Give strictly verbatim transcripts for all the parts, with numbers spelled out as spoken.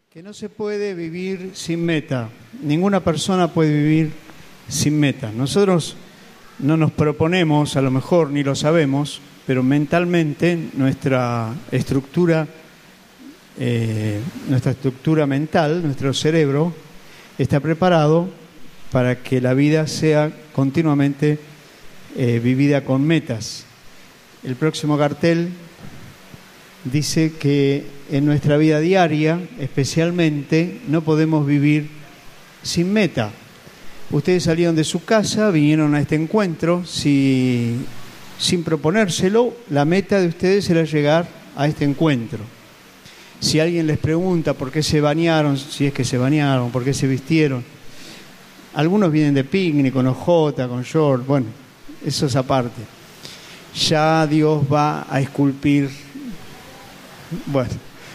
Que no se puede vivir sin meta. Ninguna persona puede vivir sin meta. Nosotros no nos proponemos, a lo mejor ni lo sabemos, pero mentalmente nuestra estructura, eh, nuestra estructura mental, nuestro cerebro, está preparado para que la vida sea continuamente eh, vivida con metas. El próximo cartel dice que en nuestra vida diaria, especialmente, no podemos vivir sin meta. Ustedes salieron de su casa, vinieron a este encuentro, si, sin proponérselo, la meta de ustedes era llegar a este encuentro. Si alguien les pregunta por qué se bañaron, si es que se bañaron, por qué se vistieron, algunos vienen de picnic, con ojota, con short, bueno, eso es aparte. Ya Dios va a esculpir, bueno,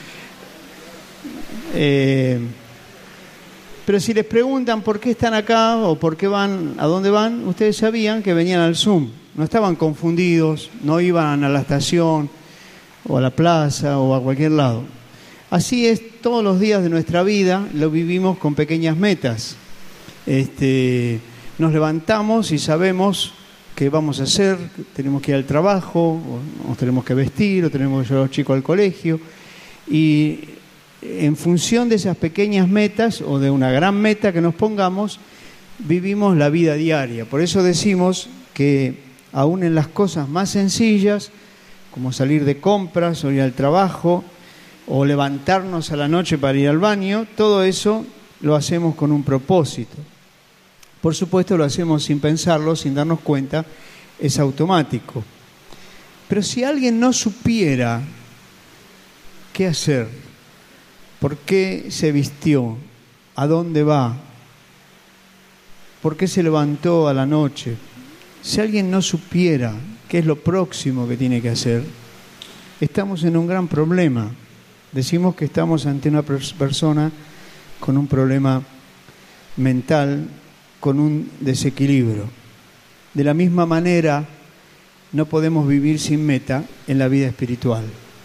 eh, pero si les preguntan por qué están acá o por qué van, a dónde van, ustedes sabían que venían al Zoom, no estaban confundidos, no iban a la estación o a la plaza o a cualquier lado. Así es, todos los días de nuestra vida lo vivimos con pequeñas metas. Este, nos levantamos y sabemos qué vamos a hacer, tenemos que ir al trabajo, o nos tenemos que vestir, o tenemos que llevar a los chicos al colegio, y en función de esas pequeñas metas o de una gran meta que nos pongamos, vivimos la vida diaria. Por eso decimos que aún en las cosas más sencillas, como salir de compras o ir al trabajo, o levantarnos a la noche para ir al baño, todo eso lo hacemos con un propósito. Por supuesto lo hacemos sin pensarlo, sin darnos cuenta, es automático. Pero si alguien no supiera qué hacer, por qué se vistió, a dónde va, por qué se levantó a la noche, si alguien no supiera qué es lo próximo que tiene que hacer, estamos en un gran problema. Decimos que estamos ante una persona con un problema mental, con un desequilibrio. De la misma manera, no podemos vivir sin meta en la vida espiritual.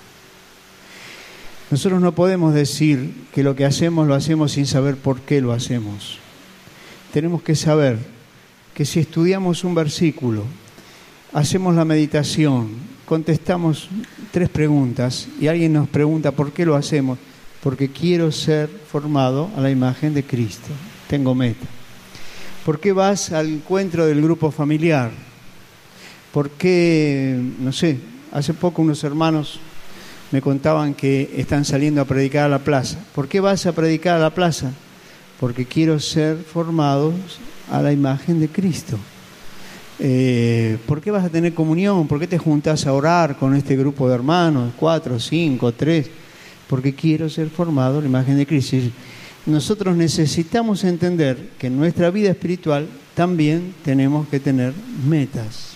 Nosotros no podemos decir que lo que hacemos lo hacemos sin saber por qué lo hacemos. Tenemos que saber que si estudiamos un versículo, hacemos la meditación, contestamos tres preguntas y alguien nos pregunta por qué lo hacemos, porque quiero ser formado a la imagen de Cristo. Tengo meta. ¿Por qué vas al encuentro del grupo familiar? ¿Por qué, no sé, hace poco unos hermanos me contaban que están saliendo a predicar a la plaza? ¿Por qué vas a predicar a la plaza? Porque quiero ser formados a la imagen de Cristo. Eh, ¿Por qué vas a tener comunión? ¿Por qué te juntás a orar con este grupo de hermanos? Cuatro, cinco, tres. Porque quiero ser formado a la imagen de Cristo. Nosotros necesitamos entender que en nuestra vida espiritual también tenemos que tener metas.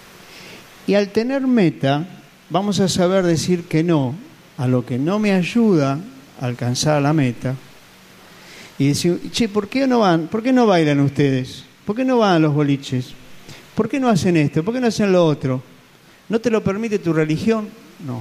Y al tener meta, vamos a saber decir que no a lo que no me ayuda a alcanzar la meta. Y decir, che, ¿por qué no van? ¿Por qué no bailan ustedes? ¿Por qué no van a los boliches? ¿Por qué no hacen esto? ¿Por qué no hacen lo otro? ¿No te lo permite tu religión? No.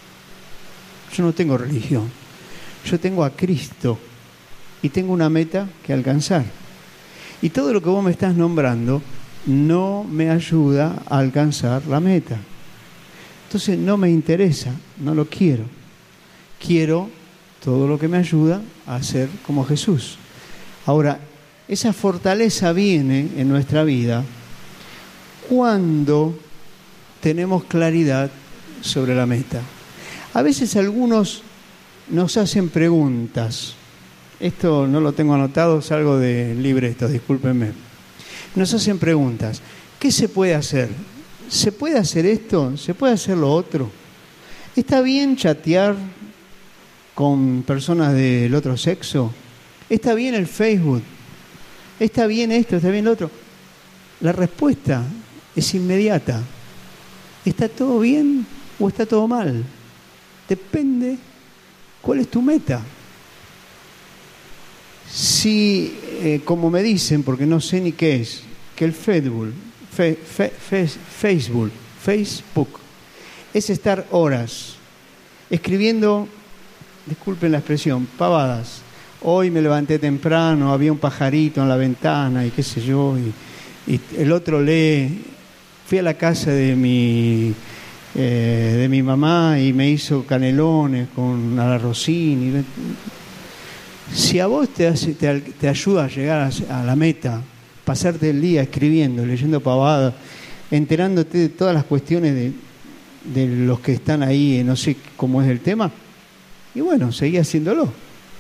Yo no tengo religión. Yo tengo a Cristo. Y tengo una meta que alcanzar. Y todo lo que vos me estás nombrando no me ayuda a alcanzar la meta. Entonces no me interesa, no lo quiero. Quiero todo lo que me ayuda a ser como Jesús. Ahora, esa fortaleza viene en nuestra vida cuando tenemos claridad sobre la meta. A veces algunos nos hacen preguntas. Esto no lo tengo anotado, es algo de libreto, discúlpenme. Nos hacen preguntas. ¿Qué se puede hacer? ¿Se puede hacer esto? ¿Se puede hacer lo otro? ¿Está bien chatear con personas del otro sexo? ¿Está bien el Facebook? ¿Está bien esto? ¿Está bien lo otro? La respuesta es inmediata. ¿Está todo bien o está todo mal? Depende cuál es tu meta. Si, eh, como me dicen, porque no sé ni qué es, que el Facebook, fe, fe, fe, Facebook, Facebook, es estar horas escribiendo disculpen la expresión, pavadas. Hoy me levanté temprano, había un pajarito en la ventana y qué sé yo, y, y el otro lee. Fui a la casa de mi, eh, de mi mamá y me hizo canelones con arrocín. Y... Si a vos te, hace, te, te ayuda a llegar a, a la meta, pasarte el día escribiendo, leyendo pavadas, enterándote de todas las cuestiones de, de los que están ahí, no sé cómo es el tema, y bueno, seguí haciéndolo.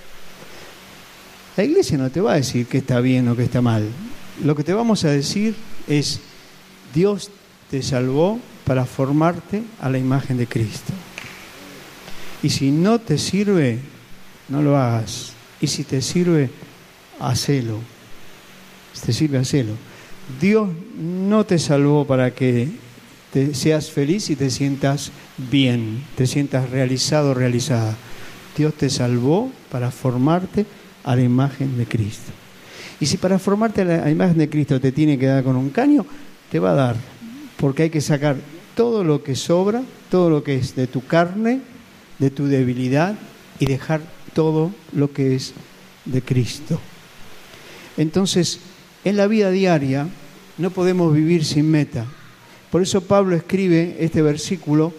La iglesia no te va a decir que está bien o que está mal. Lo que te vamos a decir es: Dios te salvó para formarte a la imagen de Cristo. Y si no te sirve, no lo hagas. Y si te sirve, hacelo. Si te sirve, hacelo. Dios no te salvó para que te seas feliz y te sientas bien, te sientas realizado o realizada. Dios te salvó para formarte a la imagen de Cristo. Y si para formarte a la imagen de Cristo te tiene que dar con un caño, te va a dar, porque hay que sacar todo lo que sobra, todo lo que es de tu carne, de tu debilidad, y dejar todo lo que es de Cristo. Entonces, en la vida diaria no podemos vivir sin meta. Por eso Pablo escribe este versículo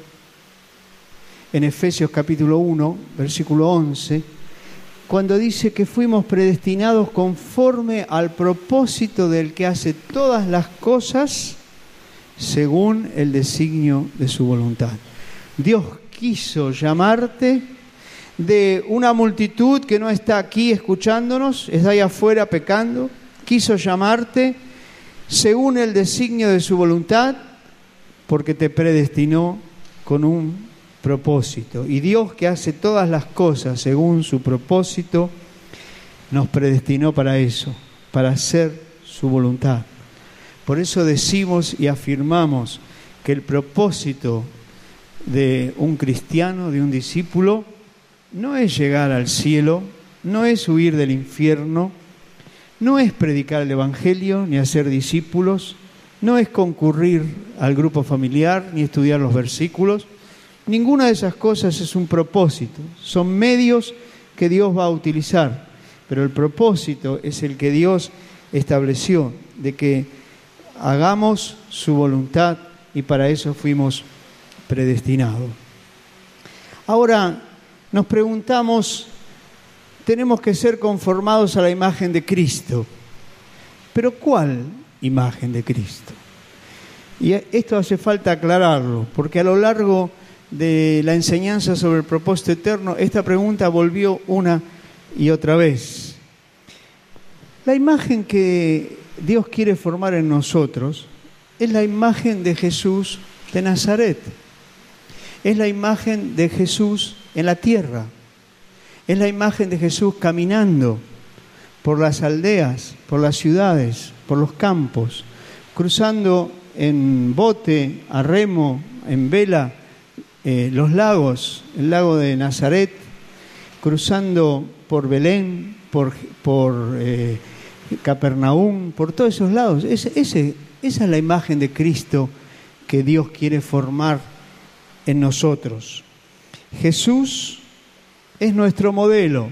en Efesios capítulo uno, versículo once, cuando dice que fuimos predestinados conforme al propósito del que hace todas las cosas según el designio de su voluntad. Dios quiso llamarte de una multitud que no está aquí escuchándonos, está ahí afuera pecando. Quiso llamarte según el designio de su voluntad, porque te predestinó con un propósito. Y Dios, que hace todas las cosas según su propósito, nos predestinó para eso, para hacer su voluntad. Por eso decimos y afirmamos que el propósito de un cristiano, de un discípulo, no es llegar al cielo, no es huir del infierno, no es predicar el Evangelio ni hacer discípulos, no es concurrir al grupo familiar ni estudiar los versículos. Ninguna de esas cosas es un propósito, son medios que Dios va a utilizar, pero el propósito es el que Dios estableció, de que hagamos su voluntad, y para eso fuimos predestinados. Ahora nos preguntamos, tenemos que ser conformados a la imagen de Cristo, pero ¿cuál imagen de Cristo? Y esto hace falta aclararlo, porque a lo largo de la enseñanza sobre el propósito eterno, esta pregunta volvió una y otra vez. La imagen que Dios quiere formar en nosotros es la imagen de Jesús de Nazaret. Es la imagen de Jesús en la tierra. Es la imagen de Jesús caminando por las aldeas, por las ciudades, por los campos, cruzando en bote, a remo, en vela, eh, los lagos, el lago de Nazaret, cruzando por Belén, por, por eh, Capernaum, por todos esos lados. Ese, ese, esa es la imagen de Cristo que Dios quiere formar en nosotros. Jesús es nuestro modelo.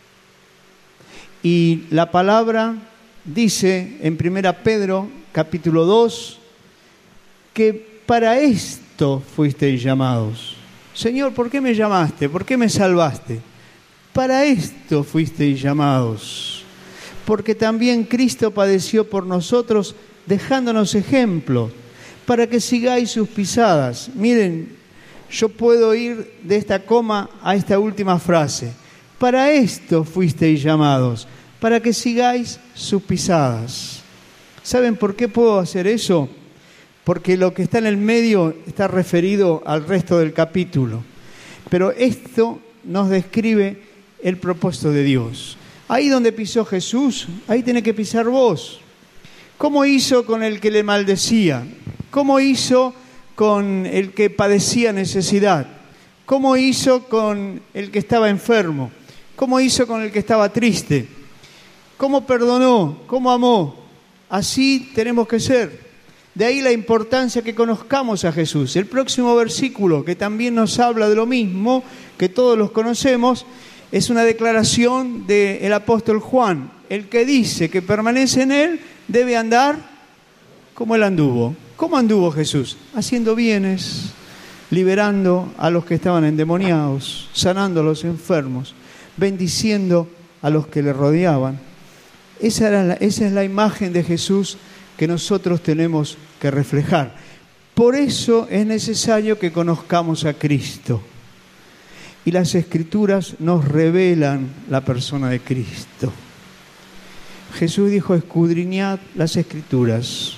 Y la palabra dice en primera Pedro, capítulo dos, que para esto fuisteis llamados. Señor, ¿por qué me llamaste? ¿Por qué me salvaste? Para esto fuisteis llamados. Porque también Cristo padeció por nosotros, dejándonos ejemplo, para que sigáis sus pisadas. Miren, yo puedo ir de esta coma a esta última frase. Para esto fuisteis llamados, para que sigáis sus pisadas. ¿Saben por qué puedo hacer eso? Porque lo que está en el medio está referido al resto del capítulo. Pero esto nos describe el propósito de Dios. Ahí donde pisó Jesús, ahí tenés que pisar vos. ¿Cómo hizo con el que le maldecía? ¿Cómo hizo con el que padecía necesidad? ¿Cómo hizo con el que estaba enfermo? ¿Cómo hizo con el que estaba triste? ¿Cómo perdonó? ¿Cómo amó? Así tenemos que ser. De ahí la importancia que conozcamos a Jesús. El próximo versículo, que también nos habla de lo mismo, que todos los conocemos, es una declaración del apóstol Juan. El que dice que permanece en Él debe andar como Él anduvo. ¿Cómo anduvo Jesús? Haciendo bienes, liberando a los que estaban endemoniados, sanando a los enfermos, bendiciendo a los que le rodeaban. Esa, era la, esa es la imagen de Jesús que nosotros tenemos que reflejar. Por eso es necesario que conozcamos a Cristo. Y las Escrituras nos revelan la persona de Cristo. Jesús dijo: escudriñad las Escrituras,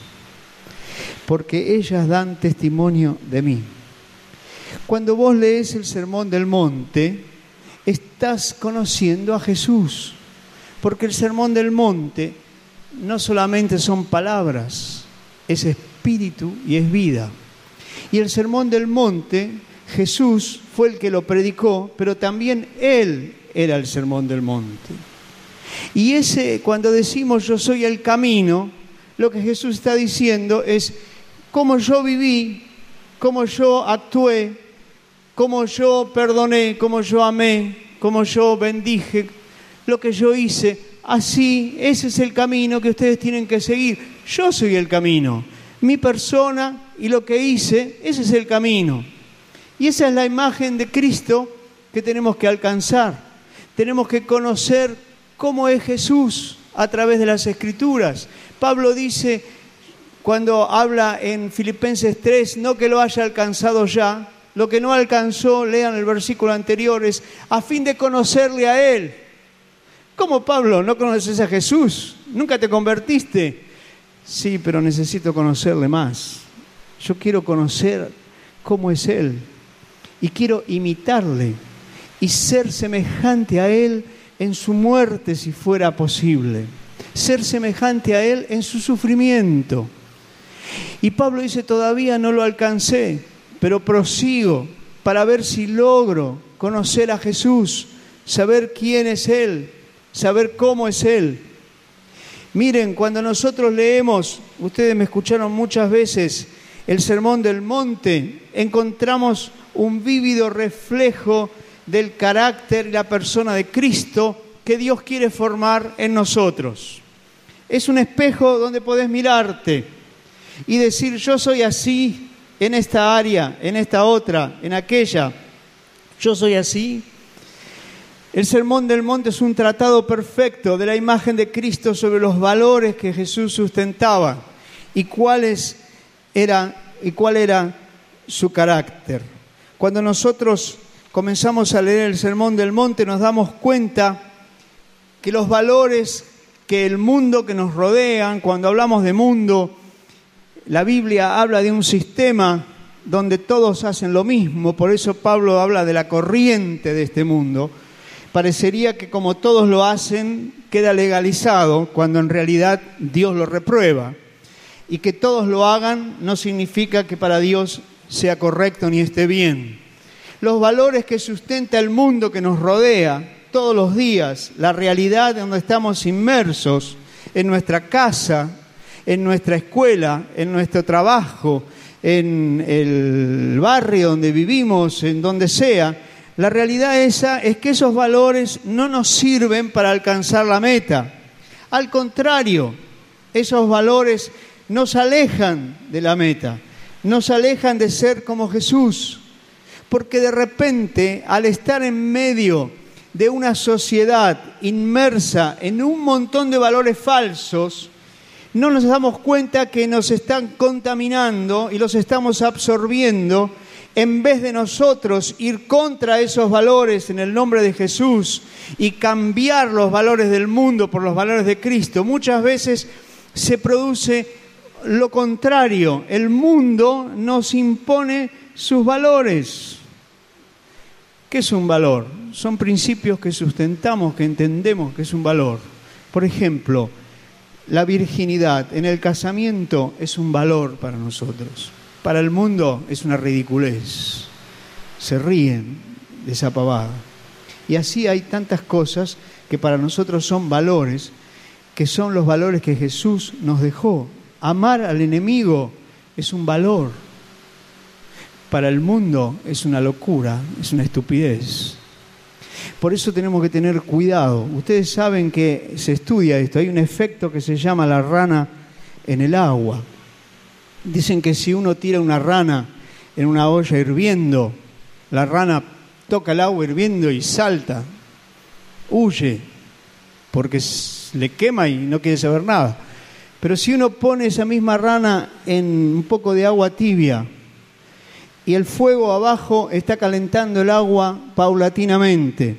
porque ellas dan testimonio de mí. Cuando vos lees el Sermón del Monte, estás conociendo a Jesús, porque el Sermón del Monte no solamente son palabras, es espíritu y es vida. Y el Sermón del Monte, Jesús fue el que lo predicó, pero también Él era el Sermón del Monte. Y ese, cuando decimos yo soy el camino, lo que Jesús está diciendo es cómo yo viví, cómo yo actué, cómo yo perdoné, cómo yo amé, cómo yo bendije, lo que yo hice. Así, ese es el camino que ustedes tienen que seguir. Yo soy el camino. Mi persona y lo que hice, ese es el camino. Y esa es la imagen de Cristo que tenemos que alcanzar. Tenemos que conocer cómo es Jesús a través de las Escrituras. Pablo dice, cuando habla en Filipenses tres, no que lo haya alcanzado ya, lo que no alcanzó, lean el versículo anterior, es a fin de conocerle a Él. ¿Cómo, Pablo? ¿No conoces a Jesús? ¿Nunca te convertiste? Sí, pero necesito conocerle más. Yo quiero conocer cómo es Él. Y quiero imitarle y ser semejante a Él en su muerte, si fuera posible. Ser semejante a Él en su sufrimiento. Y Pablo dice, todavía no lo alcancé, pero prosigo para ver si logro conocer a Jesús, saber quién es Él, saber cómo es Él. Miren, cuando nosotros leemos, ustedes me escucharon muchas veces, el Sermón del Monte, encontramos un vívido reflejo del carácter y la persona de Cristo que Dios quiere formar en nosotros. Es un espejo donde podés mirarte y decir, yo soy así en esta área, en esta otra, en aquella. Yo soy así. El Sermón del Monte es un tratado perfecto de la imagen de Cristo sobre los valores que Jesús sustentaba y cuáles eran, y cuál era su carácter. Cuando nosotros comenzamos a leer el Sermón del Monte, nos damos cuenta que los valores que el mundo que nos rodean, cuando hablamos de mundo, la Biblia habla de un sistema donde todos hacen lo mismo, por eso Pablo habla de la corriente de este mundo. Parecería que como todos lo hacen, queda legalizado, cuando en realidad Dios lo reprueba. Y que todos lo hagan no significa que para Dios sea correcto ni esté bien. Los valores que sustenta el mundo que nos rodea todos los días, la realidad en donde estamos inmersos, en nuestra casa, en nuestra escuela, en nuestro trabajo, en el barrio donde vivimos, en donde sea, la realidad esa es que esos valores no nos sirven para alcanzar la meta. Al contrario, esos valores nos alejan de la meta, nos alejan de ser como Jesús, porque de repente, al estar en medio de una sociedad inmersa en un montón de valores falsos, no nos damos cuenta que nos están contaminando y los estamos absorbiendo, en vez de nosotros ir contra esos valores en el nombre de Jesús y cambiar los valores del mundo por los valores de Cristo. Muchas veces se produce lo contrario. El mundo nos impone sus valores. ¿Qué es un valor? Son principios que sustentamos, que entendemos que es un valor. Por ejemplo, la virginidad en el casamiento es un valor para nosotros. Para el mundo es una ridiculez. Se ríen de esa pavada. Y así hay tantas cosas que para nosotros son valores, que son los valores que Jesús nos dejó. Amar al enemigo es un valor. Para el mundo es una locura, es una estupidez. Por eso tenemos que tener cuidado. Ustedes saben que se estudia esto. Hay un efecto que se llama la rana en el agua. Dicen que si uno tira una rana en una olla hirviendo, la rana toca el agua hirviendo y salta, huye, porque le quema y no quiere saber nada. Pero si uno pone esa misma rana en un poco de agua tibia y el fuego abajo está calentando el agua paulatinamente,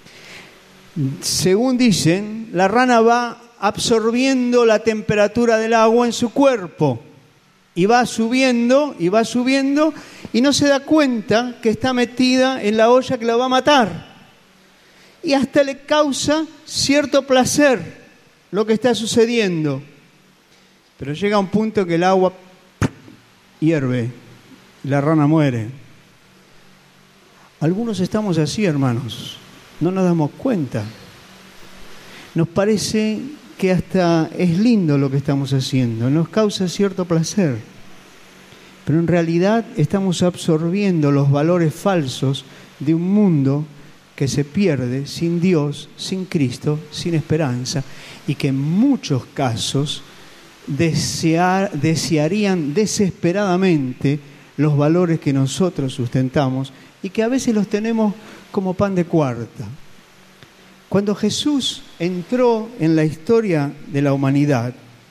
según dicen, la rana va absorbiendo la temperatura del agua en su cuerpo y va subiendo y va subiendo y no se da cuenta que está metida en la olla que la va a matar. Y hasta le causa cierto placer lo que está sucediendo. Pero llega un punto que el agua hierve y la rana muere. Algunos estamos así, hermanos. No nos damos cuenta. Nos parece que hasta es lindo lo que estamos haciendo, nos causa cierto placer, pero en realidad estamos absorbiendo los valores falsos de un mundo que se pierde sin Dios, sin Cristo, sin esperanza, y que en muchos casos desear, desearían desesperadamente los valores que nosotros sustentamos y que a veces los tenemos como pan de cuarta. Cuando Jesús entró en la historia de la humanidad,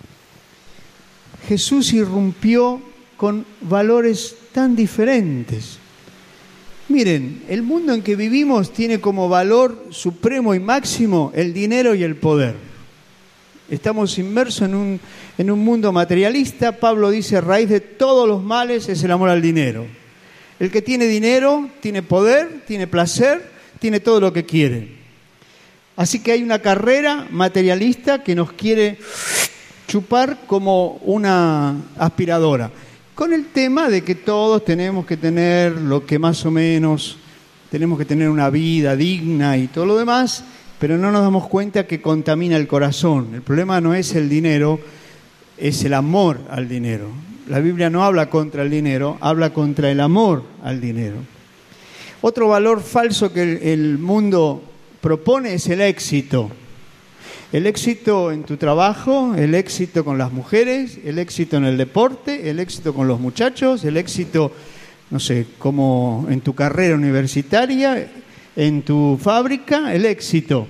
Jesús irrumpió con valores tan diferentes. Miren, el mundo en que vivimos tiene como valor supremo y máximo el dinero y el poder. Estamos inmersos en un, en un mundo materialista. Pablo dice, raíz de todos los males es el amor al dinero. El que tiene dinero, tiene poder, tiene placer, tiene todo lo que quiere. Así que hay una carrera materialista que nos quiere chupar como una aspiradora, con el tema de que todos tenemos que tener lo que más o menos, tenemos que tener una vida digna y todo lo demás, pero no nos damos cuenta que contamina el corazón. El problema no es el dinero, es el amor al dinero. La Biblia no habla contra el dinero, habla contra el amor al dinero. Otro valor falso que el, el mundo propone es el éxito. El éxito en tu trabajo, el éxito con las mujeres, el éxito en el deporte, el éxito con los muchachos, el éxito, no sé, como en tu carrera universitaria, en tu fábrica, el éxito.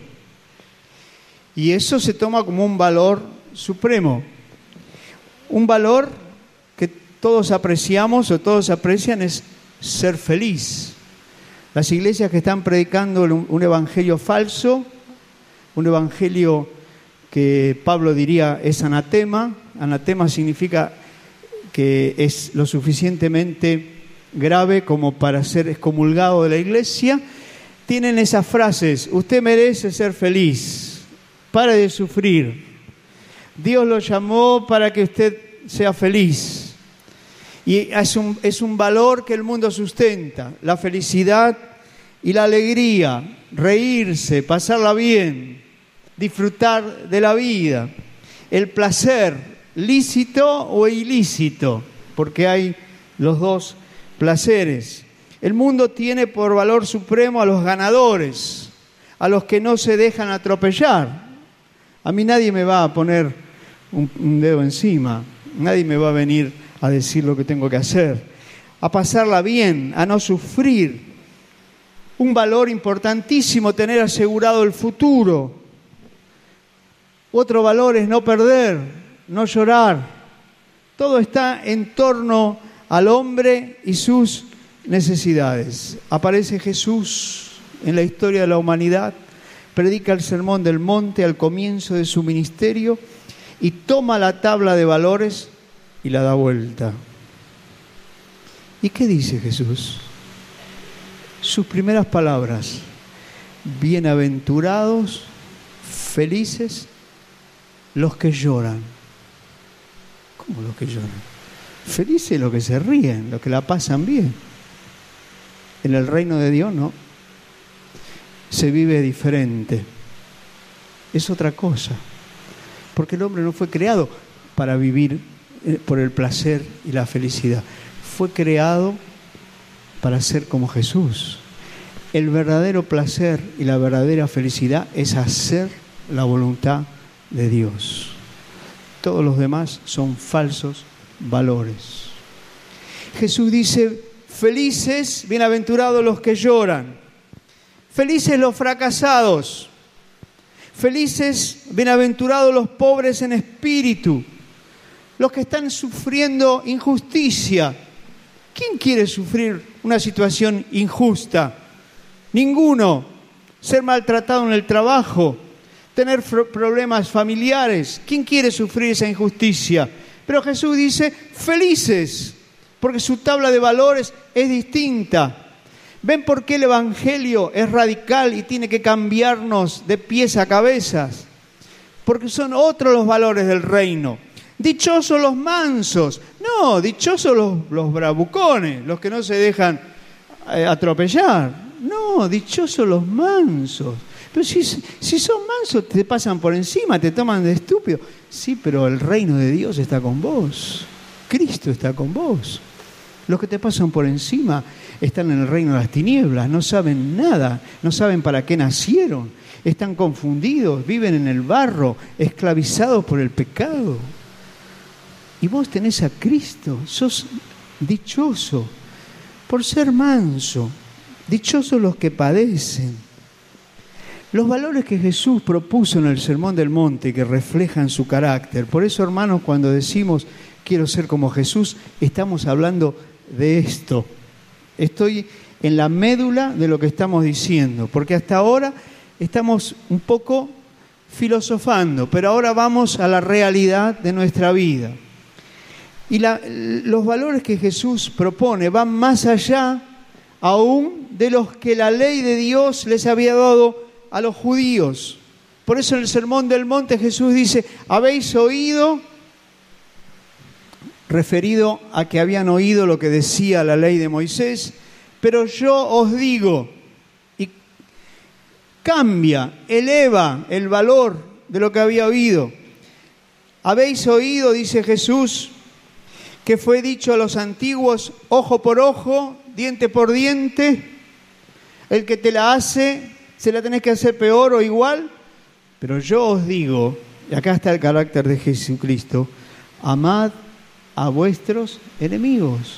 Y eso se toma como un valor supremo. Un valor que todos apreciamos o todos aprecian es ser feliz. Las iglesias que están predicando un evangelio falso, un evangelio que Pablo diría es anatema. Anatema significa que es lo suficientemente grave como para ser excomulgado de la iglesia. Tienen esas frases: usted merece ser feliz, pare de sufrir, Dios lo llamó para que usted sea feliz. Y es un, es un valor que el mundo sustenta, la felicidad y la alegría, reírse, pasarla bien, disfrutar de la vida, el placer, lícito o ilícito, porque hay los dos placeres. El mundo tiene por valor supremo a los ganadores, a los que no se dejan atropellar. A mí nadie me va a poner un, un dedo encima, nadie me va a venir a decir lo que tengo que hacer, a pasarla bien, a no sufrir. Un valor importantísimo, tener asegurado el futuro. Otro valor es no perder, no llorar. Todo está en torno al hombre y sus necesidades. Aparece Jesús en la historia de la humanidad, predica el sermón del monte al comienzo de su ministerio y toma la tabla de valores y la da vuelta. ¿Y qué dice Jesús? Sus primeras palabras: bienaventurados, felices los que lloran. ¿Cómo los que lloran? Felices los que se ríen, los que la pasan bien. En el reino de Dios no. Se vive diferente. Es otra cosa. Porque el hombre no fue creado para vivir por el placer y la felicidad. Fue creado para ser como Jesús. El verdadero placer y la verdadera felicidad es hacer la voluntad de Dios. Todos los demás son falsos valores. Jesús dice: felices, bienaventurados los que lloran, felices los fracasados, felices, bienaventurados los pobres en espíritu, los que están sufriendo injusticia. ¿Quién quiere sufrir una situación injusta? Ninguno. Ser maltratado en el trabajo, tener problemas familiares. ¿Quién quiere sufrir esa injusticia? Pero Jesús dice: felices, porque su tabla de valores es distinta. ¿Ven por qué el Evangelio es radical y tiene que cambiarnos de pies a cabezas? Porque son otros los valores del reino. Dichosos los mansos. No, dichosos los, los bravucones, los que no se dejan eh, atropellar. No, dichosos los mansos. Pero si, si son mansos, te pasan por encima, te toman de estúpido. Sí, pero el reino de Dios está con vos. Cristo está con vos. Los que te pasan por encima están en el reino de las tinieblas, no saben nada, no saben para qué nacieron, están confundidos, viven en el barro, esclavizados por el pecado. Y vos tenés a Cristo, sos dichoso por ser manso, dichosos los que padecen. Los valores que Jesús propuso en el Sermón del Monte, que reflejan su carácter. Por eso, hermanos, cuando decimos quiero ser como Jesús, estamos hablando de esto. Estoy en la médula de lo que estamos diciendo, porque hasta ahora estamos un poco filosofando, pero ahora vamos a la realidad de nuestra vida. Y la, los valores que Jesús propone van más allá aún de los que la ley de Dios les había dado a los judíos. Por eso en el Sermón del Monte Jesús dice: habéis oído, referido a que habían oído lo que decía la ley de Moisés, pero yo os digo, y cambia, eleva el valor de lo que había oído. Habéis oído, dice Jesús, que fue dicho a los antiguos: ojo por ojo, diente por diente. El que te la hace, se la tenés que hacer peor o igual. Pero yo os digo, y acá está el carácter de Jesucristo: amad a vuestros enemigos.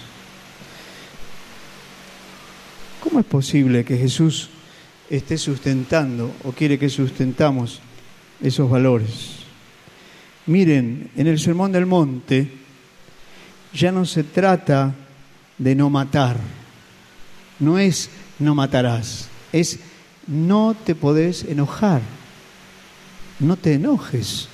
¿Cómo es posible que Jesús esté sustentando o quiere que sustentamos esos valores? Miren, en el Sermón del Monte ya no se trata de no matar. No es no matarás, es no te podés enojar. No te enojes.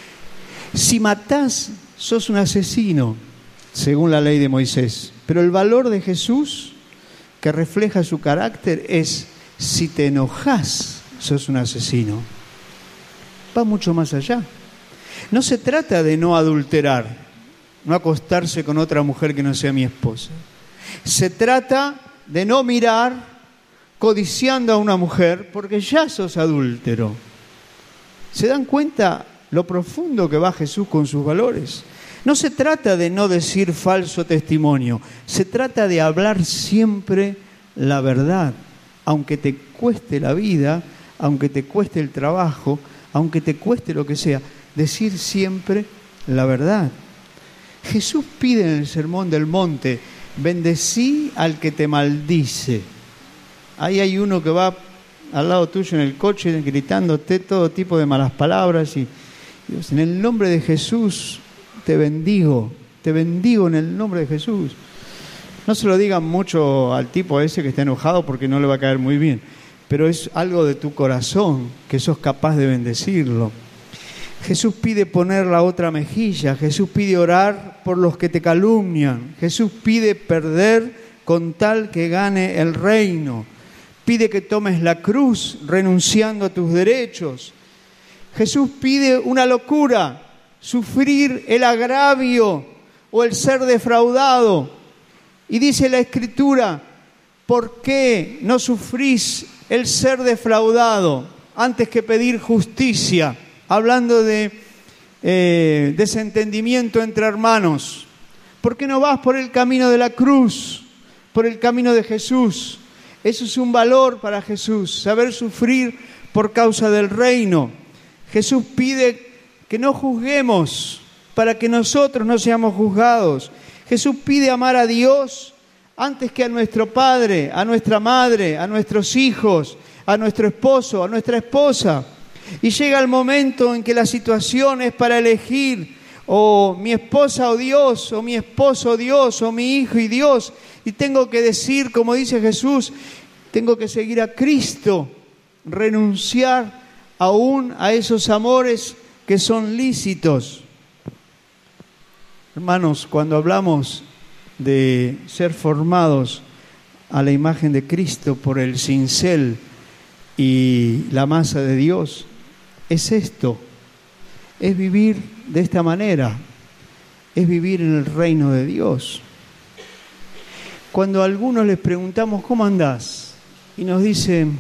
Si matás, sos un asesino, según la ley de Moisés. Pero el valor de Jesús, que refleja su carácter, es: si te enojás, sos un asesino. Va mucho más allá. No se trata de no adulterar, no acostarse con otra mujer que no sea mi esposa. Se trata de no mirar codiciando a una mujer, porque ya sos adúltero. ¿Se dan cuenta lo profundo que va Jesús con sus valores? No se trata de no decir falso testimonio, se trata de hablar siempre la verdad, aunque te cueste la vida, aunque te cueste el trabajo, aunque te cueste lo que sea, decir siempre la verdad. Jesús pide en el Sermón del Monte: bendecí al que te maldice. Ahí hay uno que va al lado tuyo en el coche gritándote todo tipo de malas palabras y Dios, en el nombre de Jesús te bendigo, te bendigo en el nombre de Jesús. No se lo digan mucho al tipo ese que está enojado porque no le va a caer muy bien, pero es algo de tu corazón que sos capaz de bendecirlo. Jesús pide poner la otra mejilla, Jesús pide orar por los que te calumnian, Jesús pide perder con tal que gane el reino, pide que tomes la cruz renunciando a tus derechos. Jesús pide una locura: sufrir el agravio o el ser defraudado. Y dice la Escritura: ¿por qué no sufrís el ser defraudado antes que pedir justicia? Hablando de eh, desentendimiento entre hermanos? ¿Por qué no vas por el camino de la cruz, por el camino de Jesús? Eso es un valor para Jesús, saber sufrir por causa del reino. Jesús pide que no juzguemos para que nosotros no seamos juzgados. Jesús pide amar a Dios antes que a nuestro padre, a nuestra madre, a nuestros hijos, a nuestro esposo, a nuestra esposa. Y llega el momento en que la situación es para elegir o mi esposa o Dios, o mi esposo o Dios, o mi hijo y Dios. Y tengo que decir, como dice Jesús, tengo que seguir a Cristo, renunciar aún a esos amores que son lícitos. Hermanos, cuando hablamos de ser formados a la imagen de Cristo por el cincel y la masa de Dios, es esto, es vivir de esta manera, es vivir en el reino de Dios. Cuando a algunos les preguntamos, ¿cómo andás? Y nos dicen,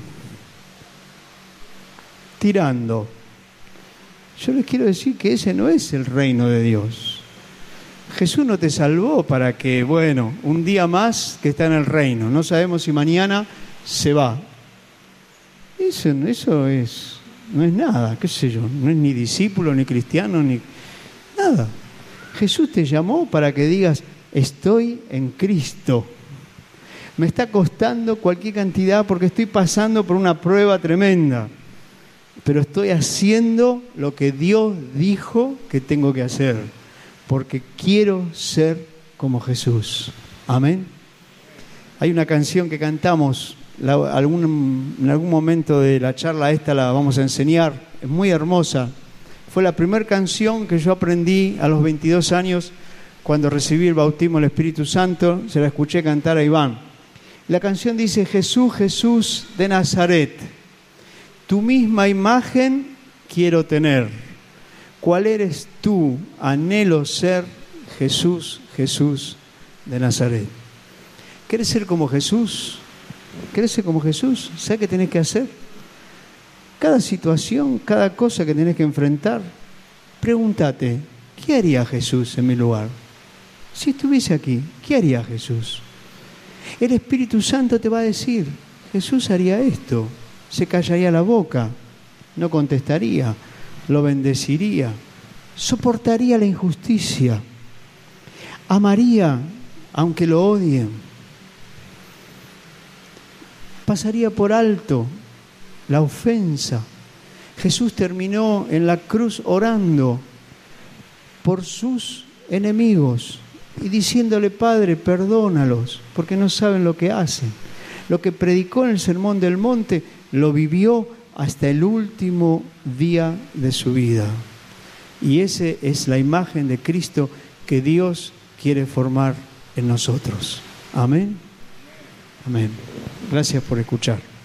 tirando. Yo les quiero decir que ese no es el reino de Dios. Jesús no te salvó para que, bueno, un día más que está en el reino. No sabemos si mañana se va. Eso, eso es, no es nada, qué sé yo. No es ni discípulo, ni cristiano, ni nada. Jesús te llamó para que digas, estoy en Cristo. Me está costando cualquier cantidad porque estoy pasando por una prueba tremenda. Pero estoy haciendo lo que Dios dijo que tengo que hacer, porque quiero ser como Jesús. Amén. Hay una canción que cantamos, la, algún, en algún momento de la charla esta la vamos a enseñar, es muy hermosa. Fue la primera canción que yo aprendí a los veintidós años, cuando recibí el bautismo del Espíritu Santo, se la escuché cantar a Iván. La canción dice, Jesús, Jesús de Nazaret, tu misma imagen quiero tener. ¿Cuál eres tú? Anhelo ser Jesús, Jesús de Nazaret. ¿Quieres ser como Jesús? ¿Quieres ser como Jesús? ¿Sabes qué tenés que hacer? Cada situación, cada cosa que tenés que enfrentar, pregúntate, ¿qué haría Jesús en mi lugar? Si estuviese aquí, ¿qué haría Jesús? El Espíritu Santo te va a decir, Jesús haría esto. Se callaría la boca, no contestaría, lo bendeciría, soportaría la injusticia, amaría aunque lo odien, pasaría por alto la ofensa. Jesús terminó en la cruz orando por sus enemigos y diciéndole, Padre, perdónalos, porque no saben lo que hacen. Lo que predicó en el Sermón del Monte lo vivió hasta el último día de su vida. Y esa es la imagen de Cristo que Dios quiere formar en nosotros. Amén. Amén. Gracias por escuchar.